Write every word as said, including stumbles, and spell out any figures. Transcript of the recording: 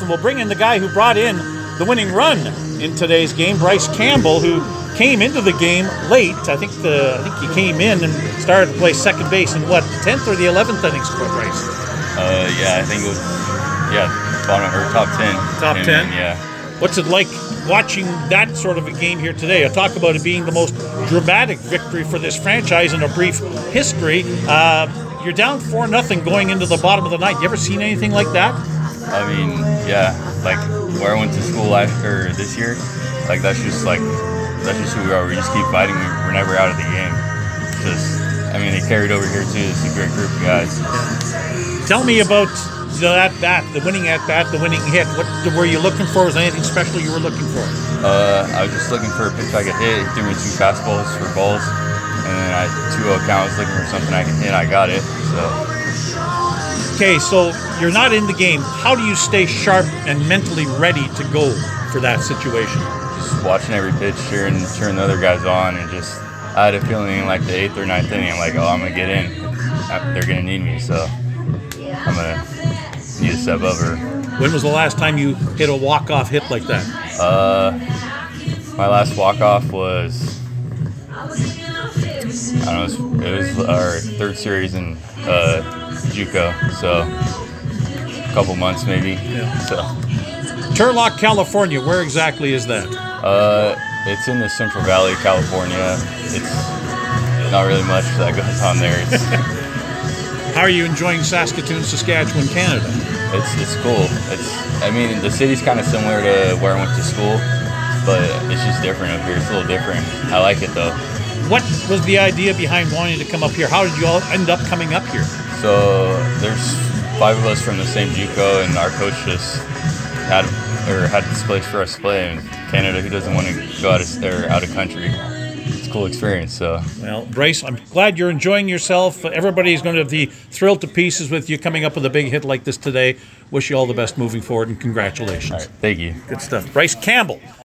and we'll bring in the guy who brought in the winning run in today's game, Bryce Campbell, who came into the game late. I think the I think he came in and started to play second base in what, the tenth or the eleventh inning score, Bryce? Uh, yeah, I think it was yeah, bottom or top ten. Top Came ten. in, yeah. What's it like watching that sort of a game here today? I talk about it being the most dramatic victory for this franchise in a brief history. Uh, you're down four nothing going into the bottom of the ninth. You ever seen anything like that? I mean, yeah, like where I went to school last or this year, like that's just like that's just who we are. We just keep fighting. We're never out of the game. It's just, I mean, they carried over here too. It's a great group of guys. Tell me about the at bat, the winning at bat, the winning hit. What were you looking for? Was there anything special you were looking for? Uh, I was just looking for a pitch I could hit. He threw me two fastballs for balls, and then I two oh count. I was looking for something I could hit. I got it. So. Okay, so you're not in the game. How do you stay sharp and mentally ready to go for that situation? Just watching every pitch, cheering, cheering the other guys on, and just I had a feeling in like the eighth or ninth inning, I'm like, oh, I'm gonna get in. They're gonna need me, so I'm gonna need to step up. Or when was the last time you hit a walk-off hit like that? Uh, my last walk-off was I don't know. It was, it was our third series in uh, JUCO, so a couple months maybe. Yeah. So. Turlock, California. Where exactly is that? Uh, it's in the Central Valley, California. It's not really much that goes on there. It's How are you enjoying Saskatoon, Saskatchewan, Canada? it's it's cool. It's I mean the city's kind of similar to where I went to school, but it's just different up here. It's a little different. I like it though. What was the idea behind wanting to come up here? How did you all end up coming up here? So there's five of us from the same JUCO, and our coach just had or had this place for us to play in Canada. Who doesn't want to go out of or out of country? It's a cool experience. So well, Bryce, I'm glad you're enjoying yourself. Everybody's going to be thrilled to pieces with you coming up with a big hit like this today. Wish you all the best moving forward, and congratulations. all right, thank you. Good stuff. Bryce Campbell.